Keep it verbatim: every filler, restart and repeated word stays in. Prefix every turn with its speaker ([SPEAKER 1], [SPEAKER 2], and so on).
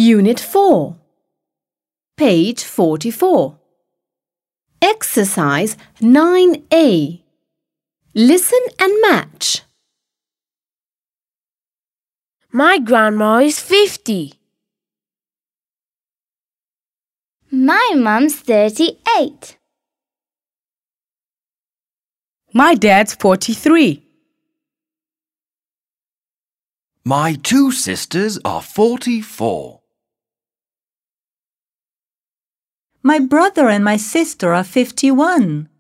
[SPEAKER 1] Unit four, page forty-four. Exercise nine A. Listen and match.
[SPEAKER 2] My grandma is fifty.
[SPEAKER 3] My mum's thirty-eight.
[SPEAKER 4] My dad's forty-three.
[SPEAKER 5] My two sisters are forty-four.
[SPEAKER 6] My brother and my sister are fifty-one.